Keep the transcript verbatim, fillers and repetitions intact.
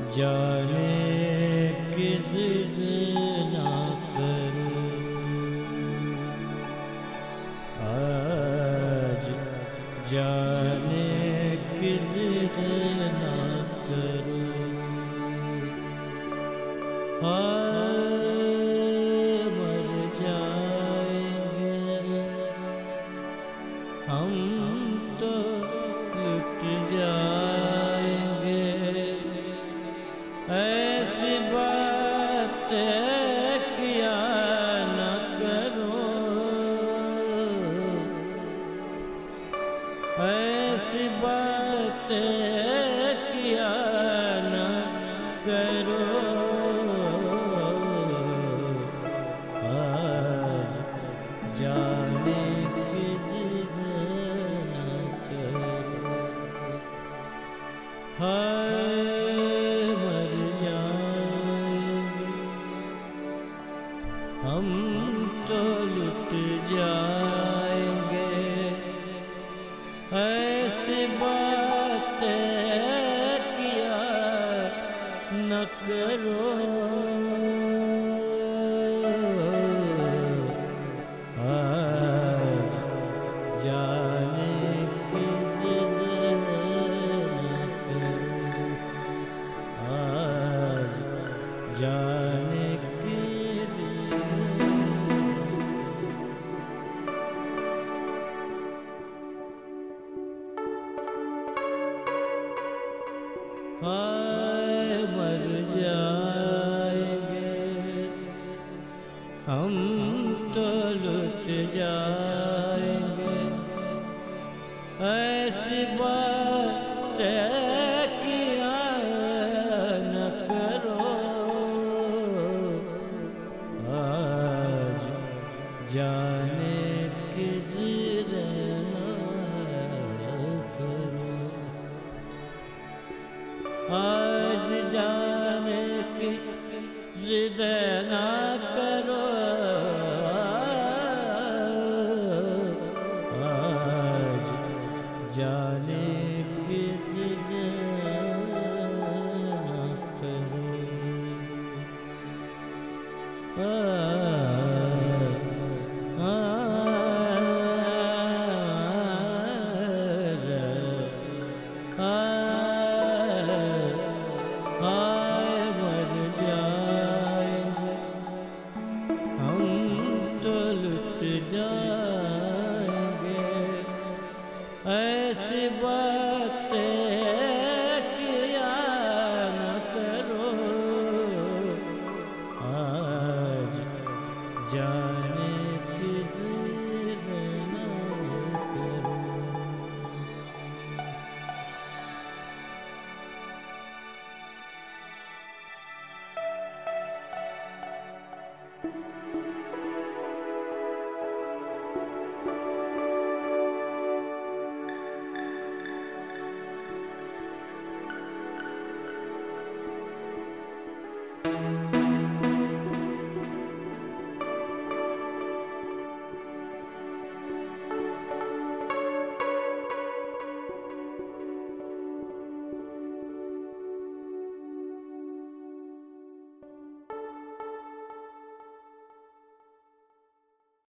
जाने किस ना करूं आज, जाने किस ना करूं। हाय मर जाएंगे हम तो लुट जाएंगे, ऐसी बात किया न करो, ऐसी बात किया न करो। आज जाने की जिद न करो। हाय मर जाएंगे हम तो लुट जाएंगे, ऐसी बात किया न करो। आज जाने की जिद न करो, आज जाने की जिद न करो। हाय मर जाएंगे हम तो लुट जाएंगे, ऐसी बात किया न करो। आज जाने की जिद न करो। आज जाने की जिद न करो। आज जाने की जिद न करो। आ, आ, हाय मर जाएंगे हम तो लुट जाएंगे, ऐसी बात किया न करो। आज जाने की जिद न करो।